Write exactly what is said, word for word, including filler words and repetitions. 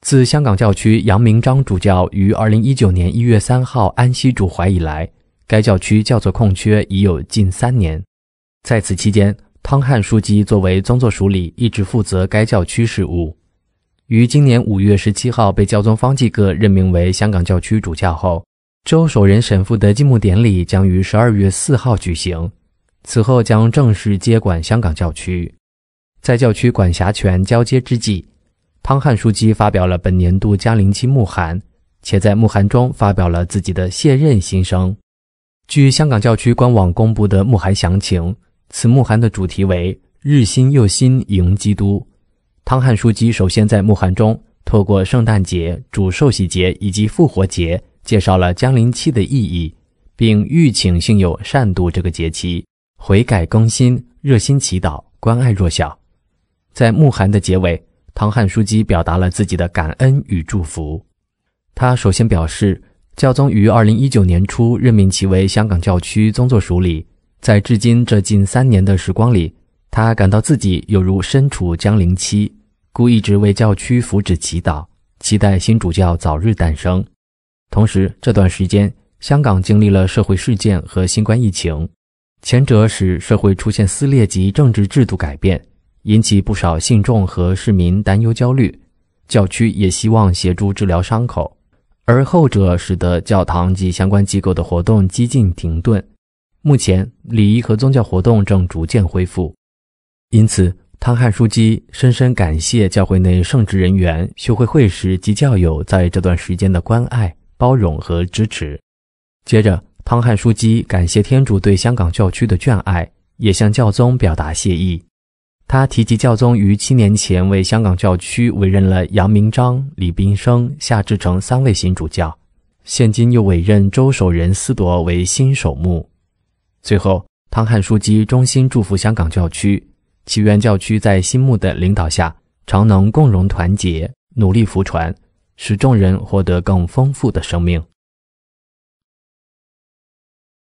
自香港教区杨明章主教于二零一九年一月三号安息主怀以来，该教区教座空缺已有近三年。在此期间，汤汉枢机作为宗座署理一直负责该教区事务。于今年五月十七号被教宗方济各任命为香港教区主教后，周守仁神父的祭牧典礼将于十二月四号举行，此后将正式接管香港教区。在教区管辖权交接之际，汤汉枢机发表了本年度将临期牧函，且在牧函中发表了自己的卸任心声。据香港教区官网公布的牧函详情，此牧函的主题为日新又新迎基督。汤汉枢机首先在牧函中透过圣诞节、主受洗节以及复活节介绍了将临期的意义，并吁请信友善度这个节期，悔改更新，热心祈祷，关爱弱小。在牧函的结尾，汤汉枢机表达了自己的感恩与祝福。他首先表示，教宗于二零一九年初任命其为香港教区宗座署理，在至今这近三年的时光里，他感到自己犹如身处将临期，故一直为教区福祉祈祷，期待新主教早日诞生。同时，这段时间香港经历了社会事件和新冠疫情，前者使社会出现撕裂及政治制度改变，引起不少信众和市民担忧焦虑，教区也希望协助治疗伤口，而后者使得教堂及相关机构的活动几近停顿。目前礼仪和宗教活动正逐渐恢复。因此汤汉枢机深深感谢教会内圣职人员、修会会士及教友在这段时间的关爱、包容和支持。接着，汤汉枢机感谢天主对香港教区的眷爱，也向教宗表达谢意。他提及教宗于七年前为香港教区委任了杨明章、李斌生、夏志诚三位新主教，现今又委任周守仁司铎为新首牧。最后，汤汉枢机衷心祝福香港教区，祈愿教区在新牧的领导下，常能共荣团结，努力福传，使众人获得更丰富的生命。